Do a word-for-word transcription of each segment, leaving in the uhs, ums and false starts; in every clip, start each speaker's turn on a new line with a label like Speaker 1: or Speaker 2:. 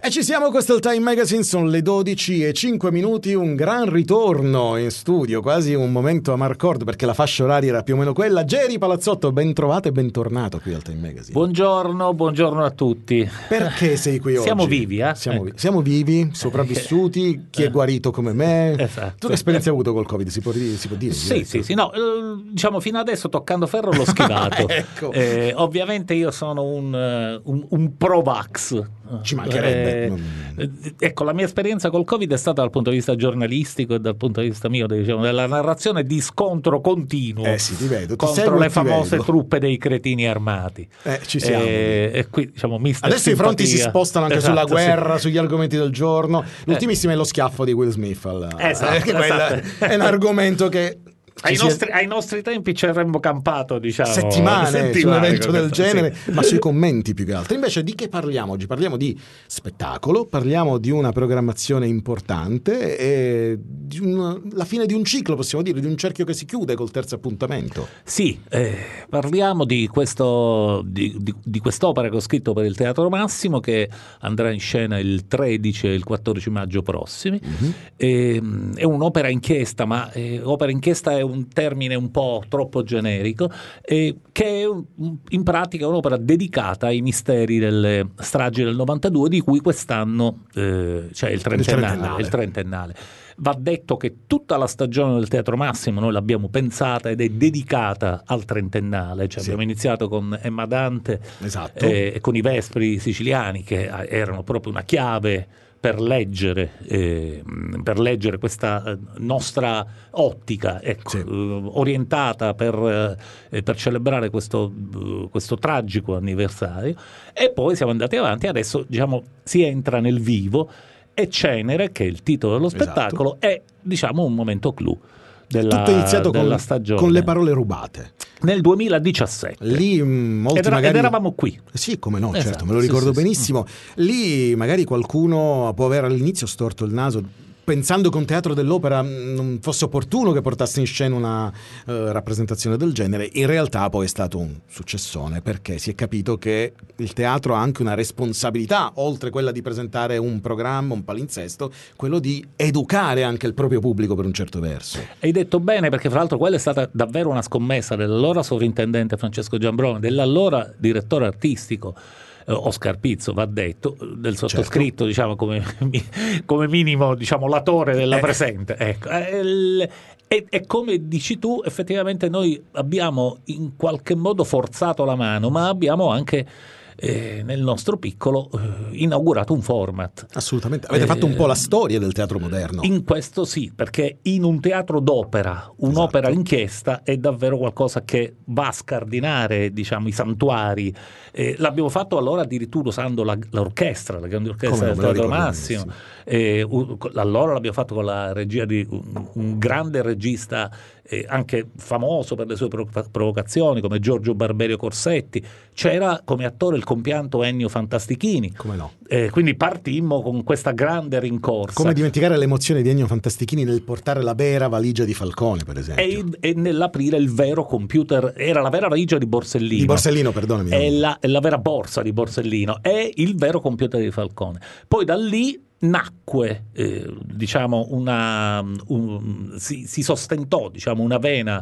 Speaker 1: E ci siamo, questo è il Time Magazine, sono le dodici e cinque minuti, un gran ritorno in studio, quasi un momento a Marcord perché la fascia oraria era più o meno quella. Jerry Palazzotto, ben trovato e bentornato qui al Time Magazine.
Speaker 2: Buongiorno, buongiorno a tutti.
Speaker 1: Perché sei qui oggi?
Speaker 2: Siamo vivi, eh?
Speaker 1: Siamo,
Speaker 2: ecco.
Speaker 1: siamo vivi, sopravvissuti, chi è guarito come me.
Speaker 2: Esatto.
Speaker 1: Tu che esperienza hai avuto col Covid? Si può, si può dire?
Speaker 2: Sì, sì, sì, no, diciamo fino adesso toccando ferro l'ho schivato.
Speaker 1: Ecco.
Speaker 2: eh, ovviamente io sono un, un, un pro-vax.
Speaker 1: Ci mancherebbe.
Speaker 2: Eh, ecco, la mia esperienza col Covid è stata dal punto di vista giornalistico e dal punto di vista mio, diciamo, della narrazione di scontro continuo
Speaker 1: eh sì, ti vedo. Ti
Speaker 2: contro
Speaker 1: seguo,
Speaker 2: le famose
Speaker 1: vedo.
Speaker 2: truppe dei cretini armati.
Speaker 1: Eh, ci siamo.
Speaker 2: Eh, e qui, diciamo, mister
Speaker 1: Adesso
Speaker 2: simpatia.
Speaker 1: i fronti si spostano anche
Speaker 2: Esatto,
Speaker 1: sulla guerra,
Speaker 2: sì.
Speaker 1: sugli argomenti del giorno. L'ultimissimo eh. è lo schiaffo di Will Smith. Alla...
Speaker 2: Esatto,
Speaker 1: eh,
Speaker 2: esatto.
Speaker 1: È un argomento che...
Speaker 2: Ai
Speaker 1: Ci
Speaker 2: nostri,
Speaker 1: è...
Speaker 2: ai nostri tempi ci avremmo campato, diciamo,
Speaker 1: settimane,
Speaker 2: settimane
Speaker 1: su un evento del
Speaker 2: questo,
Speaker 1: genere,
Speaker 2: sì.
Speaker 1: ma sui commenti più che altro. Invece di che parliamo oggi? Parliamo di spettacolo, parliamo di una programmazione importante e di un, la fine di un ciclo, possiamo dire, di un cerchio che si chiude col terzo appuntamento.
Speaker 2: Sì, eh, parliamo di, questo, di, di, di quest'opera che ho scritto per il Teatro Massimo, che andrà in scena il tredici e il quattordici maggio prossimi. Mm-hmm. E, è un'opera inchiesta, ma eh, opera inchiesta è un termine un po' troppo generico, eh, che è un, in pratica un'opera dedicata ai misteri delle stragi del novantadue, di cui quest'anno eh, c'è il trentennale, il trentennale. Il trentennale. Va detto che tutta la stagione del Teatro Massimo noi l'abbiamo pensata ed è dedicata al trentennale, cioè sì. Abbiamo iniziato con Emma Dante, esatto. e, e con i Vespri siciliani, che erano proprio una chiave per leggere, eh, per leggere questa nostra ottica, ecco, sì. eh, orientata per, eh, per celebrare questo, uh, questo tragico anniversario, e poi siamo andati avanti. Adesso, diciamo, si entra nel vivo, e Cenere, che è il titolo dello spettacolo, esatto. è, diciamo, un momento clou della,
Speaker 1: tutto è iniziato
Speaker 2: della
Speaker 1: con,
Speaker 2: stagione.
Speaker 1: con Le parole rubate.
Speaker 2: Nel duemiladiciassette.
Speaker 1: Lì molti
Speaker 2: ed, era,
Speaker 1: magari...
Speaker 2: ed eravamo qui.
Speaker 1: Sì, come no,
Speaker 2: esatto,
Speaker 1: certo, me lo ricordo
Speaker 2: sì,
Speaker 1: benissimo.
Speaker 2: Sì, sì.
Speaker 1: Lì magari qualcuno può aver all'inizio storto il naso, pensando che un teatro dell'opera non fosse opportuno che portasse in scena una uh, rappresentazione del genere. In realtà poi è stato un successone, perché si è capito che il teatro ha anche una responsabilità, oltre quella di presentare un programma, un palinsesto, quello di educare anche il proprio pubblico per un certo verso.
Speaker 2: Hai detto bene, perché fra l'altro quella è stata davvero una scommessa dell'allora sovrintendente Francesco Giambrone, dell'allora direttore artistico Oscar Pizzo, va detto, del sottoscritto, certo. diciamo, come, come minimo, diciamo, latore della eh. presente. Ecco. E, e, e come dici tu, effettivamente noi abbiamo in qualche modo forzato la mano, ma abbiamo anche eh, nel nostro piccolo eh, inaugurato un format.
Speaker 1: Assolutamente, avete eh, fatto un po' la storia del teatro moderno.
Speaker 2: In questo sì, perché in un teatro d'opera un'opera esatto. inchiesta è davvero qualcosa che va a scardinare, diciamo, i santuari. Eh, l'abbiamo fatto allora addirittura usando la, l'orchestra, la grande orchestra del Teatro Massimo. Eh, allora l'abbiamo fatto con la regia di un, un grande regista, eh, anche famoso per le sue provocazioni, come Giorgio Barberio Corsetti. C'era come attore il compianto Ennio Fantastichini.
Speaker 1: Come no?
Speaker 2: Eh, quindi partimmo con questa grande rincorsa.
Speaker 1: Come dimenticare l'emozione di Ennio Fantastichini nel portare la vera valigia di Falcone, per esempio.
Speaker 2: E, e nell'aprire il vero computer, era la vera valigia di Borsellino.
Speaker 1: Di Borsellino, perdonami.
Speaker 2: È la, è la vera borsa di Borsellino, è il vero computer di Falcone. Poi da lì nacque, eh, diciamo, una un, si, si sostentò, diciamo, una vena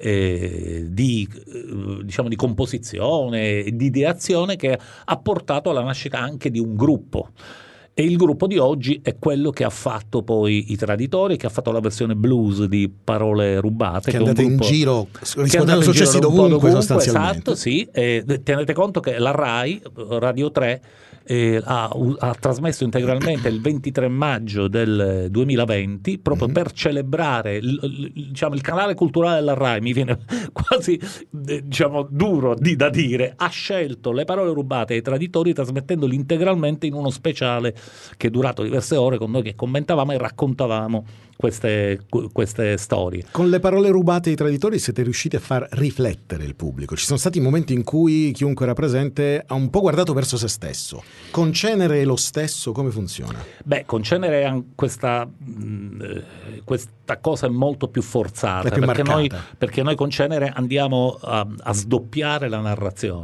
Speaker 2: eh, di, eh, diciamo, di composizione e di ideazione che ha portato alla nascita anche di un gruppo. E il gruppo di oggi è quello che ha fatto poi I Traditori, che ha fatto la versione blues di Parole Rubate.
Speaker 1: Che è andata in giro, riscuotendo successi
Speaker 2: dovunque,
Speaker 1: dovunque sostanzialmente.
Speaker 2: Esatto, sì. E tenete conto che la RAI, Radio tre, eh, ha, ha trasmesso integralmente il ventitré maggio del duemilaventi, proprio mm-hmm. per celebrare il, il, diciamo, il canale culturale della RAI, mi viene quasi eh, diciamo duro di, da dire, ha scelto Le Parole Rubate ai Traditori, trasmettendoli integralmente in uno speciale che è durato diverse ore, con noi che commentavamo e raccontavamo queste, queste storie.
Speaker 1: Con Le Parole Rubate ai Traditori siete riusciti a far riflettere il pubblico. Ci sono stati momenti in cui chiunque era presente ha un po' guardato verso se stesso. Con Cenere è lo stesso? Come funziona?
Speaker 2: Beh, con Cenere questa, mh, questa cosa è molto più forzata,
Speaker 1: è più
Speaker 2: perché, noi,
Speaker 1: marcata.
Speaker 2: perché noi con Cenere andiamo a, a sdoppiare la narrazione.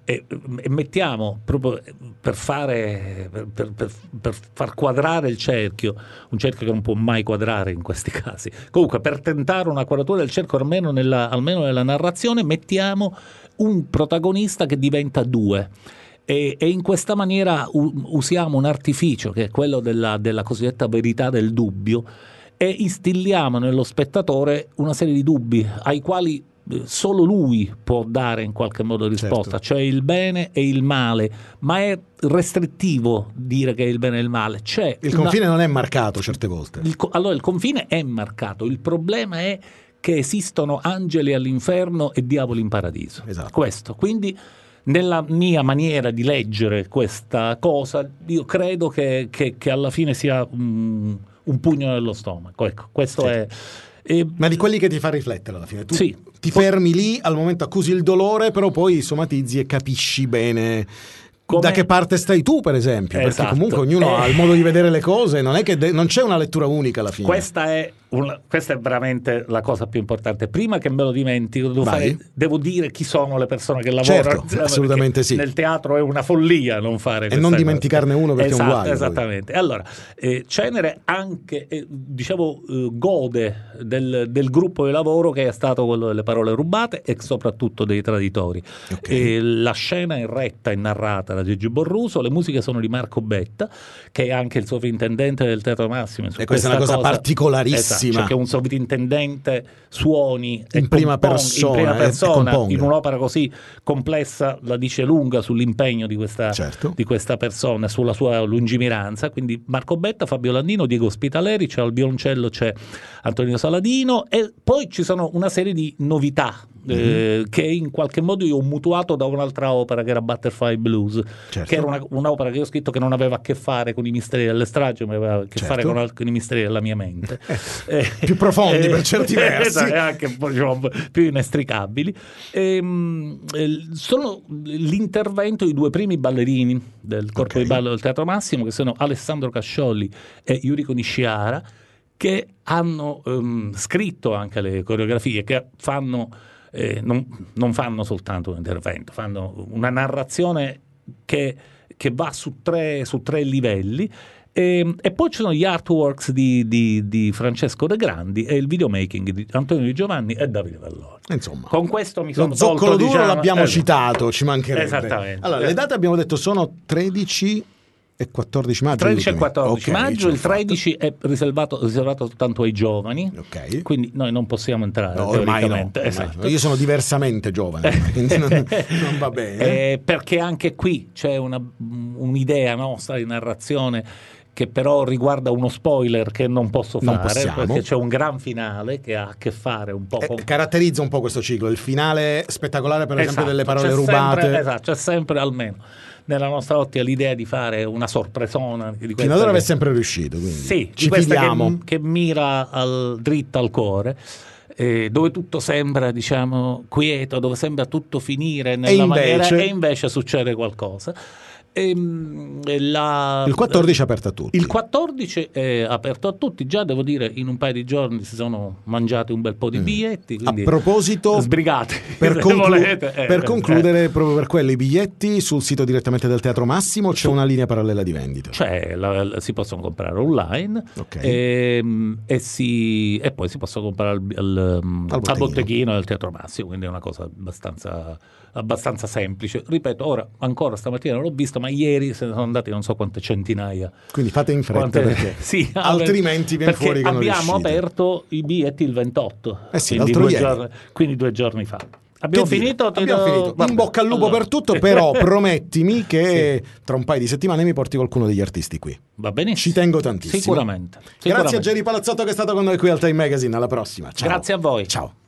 Speaker 2: e, e mettiamo proprio per fare per, per, per far quadrare il cerchio, un cerchio che non può mai quadrare in questi casi, comunque per tentare una quadratura del cerchio almeno nella, almeno nella narrazione, mettiamo un protagonista che diventa due. E, e in questa maniera u, usiamo un artificio che è quello della, della cosiddetta verità del dubbio, e instilliamo nello spettatore una serie di dubbi ai quali solo lui può dare in qualche modo risposta, certo. Cioè il bene e il male, ma è restrittivo dire che è il bene e il male. C'è
Speaker 1: il confine una... non è marcato certe volte.
Speaker 2: Il, allora il confine è marcato, il problema è che esistono angeli all'inferno e diavoli in paradiso.
Speaker 1: Esatto.
Speaker 2: Questo, quindi nella mia maniera di leggere questa cosa, io credo che, che, che alla fine sia un, un pugno nello stomaco. Ecco, questo sì. è.
Speaker 1: E... Ma di quelli che ti fa riflettere alla fine. Tu
Speaker 2: sì.
Speaker 1: ti fermi lì, al momento accusi il dolore, però poi somatizzi e capisci bene. Come... da che parte stai tu, per esempio,
Speaker 2: esatto.
Speaker 1: Perché comunque ognuno eh... ha il modo di vedere le cose, non è che de- non c'è una lettura unica alla fine.
Speaker 2: Questa è, un, questa è veramente la cosa più importante. Prima che me lo dimentico, devo, fare, devo dire chi sono le persone che lavorano.
Speaker 1: Certo, assolutamente sì.
Speaker 2: Nel teatro è una follia non fare
Speaker 1: e non dimenticarne uno perché
Speaker 2: esatto,
Speaker 1: è un guaio.
Speaker 2: Esattamente. Poi. Allora, eh, Cenere anche, eh, diciamo, eh, gode del, del gruppo di lavoro che è stato quello delle parole rubate e soprattutto dei traditori. Okay. Eh, la scena è retta e narrata da Gigi Borruso, le musiche sono di Marco Betta, che è anche il sovrintendente del Teatro Massimo.
Speaker 1: E questa è una cosa, cosa particolarissima.
Speaker 2: Esatto, cioè che un sovrintendente suoni
Speaker 1: in,
Speaker 2: e
Speaker 1: prima,
Speaker 2: compong-
Speaker 1: persona,
Speaker 2: in prima persona
Speaker 1: e, e
Speaker 2: in un'opera così complessa la dice lunga sull'impegno di questa,
Speaker 1: certo.
Speaker 2: di questa persona, sulla sua lungimiranza. Quindi Marco Betta, Fabio Landino, Diego Spitaleri, c'è al violoncello c'è Antonio Saladino, e poi ci sono una serie di novità mm-hmm. eh, che in qualche modo io ho mutuato da un'altra opera che era Butterfly Blues, certo. che era una, un'opera che io ho scritto che non aveva a che fare con i misteri delle stragi, ma aveva a che certo. fare con, con i misteri della mia mente.
Speaker 1: Eh, più profondi eh, per certi versi.
Speaker 2: E anche diciamo, più inestricabili. E, sono l'intervento di due primi ballerini del corpo okay. di ballo del Teatro Massimo, che sono Alessandro Casciolli e Yuriko Nishiara, che hanno um, scritto anche le coreografie, che fanno eh, non, non fanno soltanto un intervento, fanno una narrazione che, che va su tre, su tre livelli. E, e poi ci sono gli artworks di, di, di Francesco De Grandi e il videomaking di Antonio Di Giovanni e Davide Vallori.
Speaker 1: Insomma,
Speaker 2: con questo mi sono
Speaker 1: lo zoccolo
Speaker 2: tolto,
Speaker 1: duro
Speaker 2: diciamo,
Speaker 1: l'abbiamo
Speaker 2: eh,
Speaker 1: citato, ci mancherebbe.
Speaker 2: Esattamente.
Speaker 1: Allora, le date abbiamo detto sono tredici e quattordici maggio.
Speaker 2: tredici e quattordici
Speaker 1: okay,
Speaker 2: maggio, il tredici fatto. È riservato, riservato soltanto ai giovani,
Speaker 1: okay.
Speaker 2: Quindi noi non possiamo entrare.
Speaker 1: No, ormai no,
Speaker 2: ormai
Speaker 1: esatto. no. Io sono diversamente giovane, quindi non, non va bene.
Speaker 2: Eh, perché anche qui c'è una, un'idea nostra di narrazione che però riguarda uno spoiler che non posso fare,
Speaker 1: non possiamo.
Speaker 2: Perché c'è un gran finale che ha a che fare un po' con...
Speaker 1: Eh, caratterizza un po' questo ciclo, il finale spettacolare per
Speaker 2: esatto,
Speaker 1: esempio delle parole
Speaker 2: c'è
Speaker 1: rubate.
Speaker 2: Sempre, esatto, c'è sempre almeno nella nostra ottica l'idea di fare una sorpresona. Di
Speaker 1: Fino ad ora
Speaker 2: che...
Speaker 1: è sempre riuscito, quindi
Speaker 2: sì,
Speaker 1: ci
Speaker 2: di questa
Speaker 1: fidiamo.
Speaker 2: Che, che mira al, dritta al cuore. Eh, dove tutto sembra, diciamo, quieto, dove sembra tutto finire nella
Speaker 1: e invece...
Speaker 2: maniera, e invece succede qualcosa. E, la,
Speaker 1: il quattordici è aperto a tutti.
Speaker 2: Il quattordici è aperto a tutti. Già devo dire, in un paio di giorni si sono mangiati un bel po' di biglietti.
Speaker 1: A proposito,
Speaker 2: sbrigati
Speaker 1: per, conclu-
Speaker 2: eh,
Speaker 1: per concludere, eh. proprio per quello, i biglietti sul sito direttamente del Teatro Massimo c'è Su, una linea parallela di vendita.
Speaker 2: Cioè, la, la, si possono comprare online,
Speaker 1: okay.
Speaker 2: e, e, si, e poi si possono comprare al, al, al, botteghino. al botteghino del Teatro Massimo. Quindi è una cosa abbastanza, abbastanza semplice. Ripeto, ora ancora stamattina non l'ho visto, ma ieri se ne sono andati non so quante centinaia.
Speaker 1: Quindi fate in fretta quante... perché
Speaker 2: sì,
Speaker 1: altrimenti viene fuori che non
Speaker 2: abbiamo
Speaker 1: riuscite.
Speaker 2: aperto i biglietti il ventotto,
Speaker 1: eh sì,
Speaker 2: quindi,
Speaker 1: l'altro
Speaker 2: due
Speaker 1: ieri.
Speaker 2: Giorni, quindi due giorni fa. Abbiamo
Speaker 1: che
Speaker 2: finito?
Speaker 1: Ti abbiamo
Speaker 2: do...
Speaker 1: finito. In bocca al lupo allora. Per tutto, però promettimi che sì. tra un paio di settimane mi porti qualcuno degli artisti qui.
Speaker 2: Va benissimo.
Speaker 1: Ci tengo tantissimo.
Speaker 2: Sicuramente.
Speaker 1: Grazie
Speaker 2: Sicuramente.
Speaker 1: a Jerry Palazzotto che è stato con noi qui al Time Magazine. Alla prossima. Ciao.
Speaker 2: Grazie a voi.
Speaker 1: Ciao.